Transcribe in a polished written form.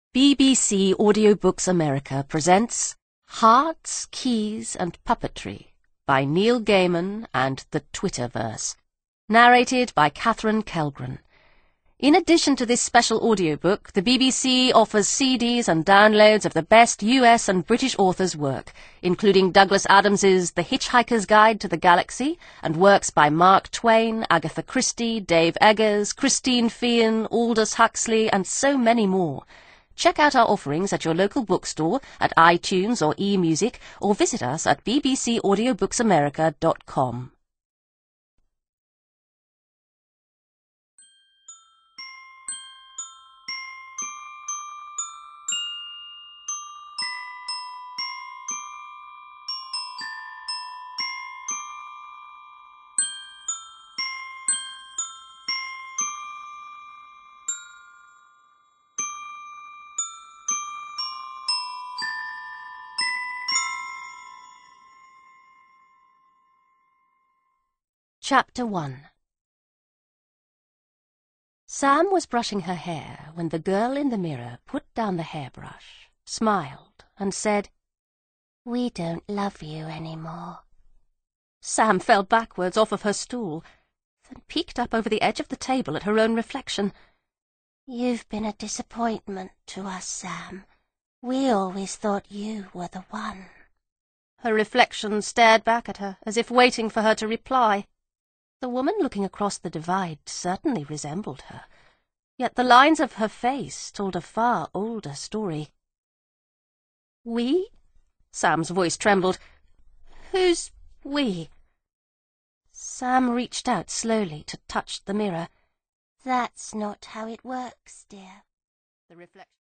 BBC Audiobooks America presents Hearts, Keys and Puppetry by Neil Gaiman and the Twitterverse, narrated by Catherine Kellgren. In addition to this special audiobook, the BBC offers CDs and downloads of the best US and British authors' work, including Douglas Adams's The Hitchhiker's Guide to the Galaxy and works by Mark Twain, Agatha Christie, Dave Eggers, Christine Feehan, Aldous Huxley, and so many more. Check out our offerings at your local bookstore, at iTunes or eMusic, or visit us at bbcaudiobooksamerica.com. Chapter 1. Sam was brushing her hair when the girl in the mirror put down the hairbrush, smiled, and said, "We don't love you anymore." Sam fell backwards off of her stool, then peeked up over the edge of the table at her own reflection. "You've been a disappointment to us, Sam. We always thought you were the one." Her reflection stared back at her, as if waiting for her to reply. The woman looking across the divide certainly resembled her, yet the lines of her face told a far older story. "We?" Sam's voice trembled. "Who's we?" Sam reached out slowly to touch the mirror. "That's not how it works, dear." The reflection